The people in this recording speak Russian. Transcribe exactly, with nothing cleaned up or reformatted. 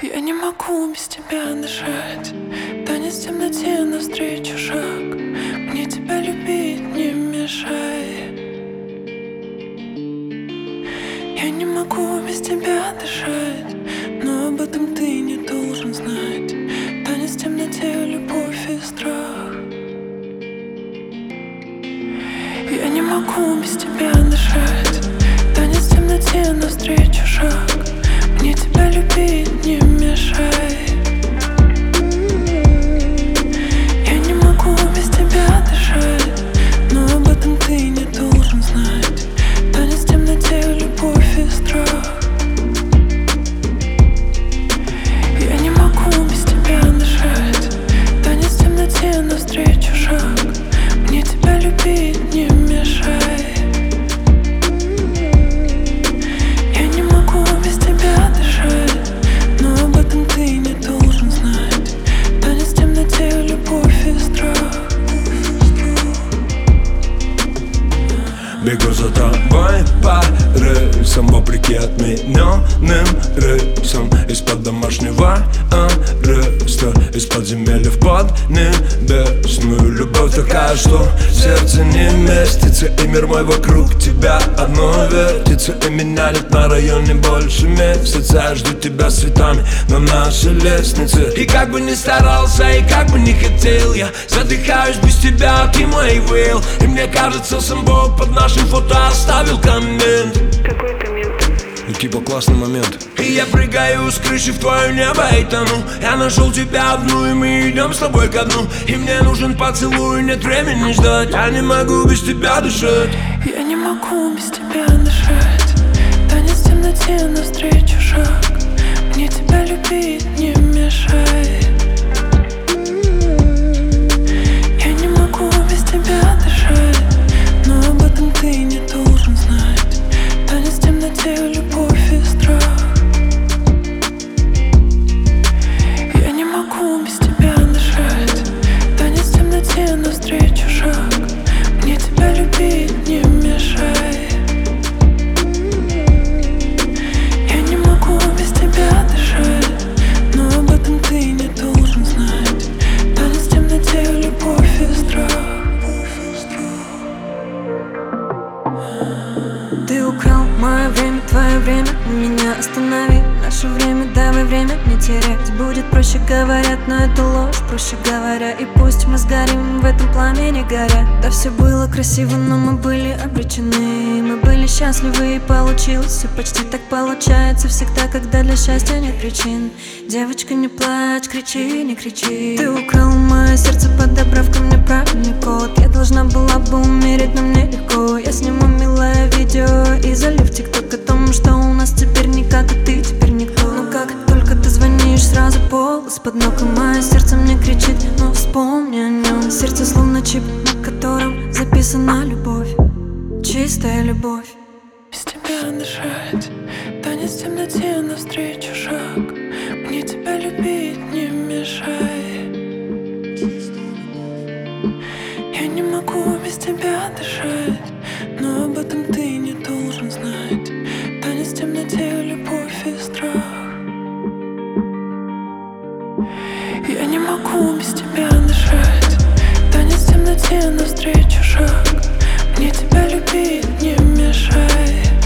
Я не могу без тебя дышать. Танец в темноте навстречу шаг. Мне тебя любить не мешай. Я не могу без тебя дышать, но об этом ты не должен знать. Танец в темноте, любовь и страх. Я не могу без тебя дышать. Танец в темноте навстречу шаг. Мне тебя любить не мешай. Я не могу без тебя дышать, но об этом ты не должен знать. Танец в темноте, любовь и страх. Я не могу без тебя дышать. Танец в темноте навстречу шаг. Мне тебя любить не мешай. Я не могу без тебя дышать, но об этом ты не должен знать. Танец в темноте, любовь и страх. Бегу за тобой по рельсам, вопреки отмененным рейсам. Из-под домашнего ареста, из подземелья в поднебесную. Любовь такая, что в сердце не местится, и мир мой вокруг тебя одно вертится. И меня нет на районе больше месяца. Я жду тебя с цветами на нашей лестнице. И как бы ни старался, и как бы не хотел, я задыхаюсь без тебя, ты мой will. И мне кажется, сам Бог под нашим фото оставил коммент. Какой коммент? И типа классный момент. И я прыгаю с крыши в твое небо и тону. Я нашел тебя одну, и мы идем с тобой ко дну. И мне нужен поцелуй, нет времени ждать. Я не могу без тебя дышать. Я не могу без тебя дышать. Танец в темноте навстречу шаг. Мне тебя любить не мешай. Я не могу без тебя дышать, но об этом ты не должен знать. Танец в темноте, любовь и страх. Я не могу без тебя дышать. Танец в темноте навстречу шаг. Мне тебя любить не мешай. Я не могу без тебя дышать, но об этом ты не должен знать. Танец в темноте, любовь и страх. Ты украл мое время, твое время, меня останови. Наше время, давай время не терять. Будет проще, говорят, но это ложь, проще говоря. И пусть мы сгорим в этом пламени горя. Да, все было красиво, но мы были обречены. Мы были счастливы и получилось все почти так получается всегда, когда для счастья нет причин. Девочка, не плачь, кричи, не кричи. Ты украл мое сердце, подобрав ко мне правильный код. Я должна была бы умереть, но мне легко. Я сниму милое видео и залив в тикток о том, что у нас теперь никак, а ты теперь никто. Но как только ты звонишь, сразу пол из-под ног, и мое сердце мне кричит, но вспомни о нем. Сердце словно чип, на котором записана любовь, чистая любовь. Без тебя дышать. Танец в темноте навстречу шаг. Мне тебя любить не мешай. Я не могу без тебя дышать, но об этом ты не должен знать. Танец в темноте, любовь и страх. Я не могу без тебя дышать. Танец в темноте навстречу шаг. Мне тебя любить не мешай.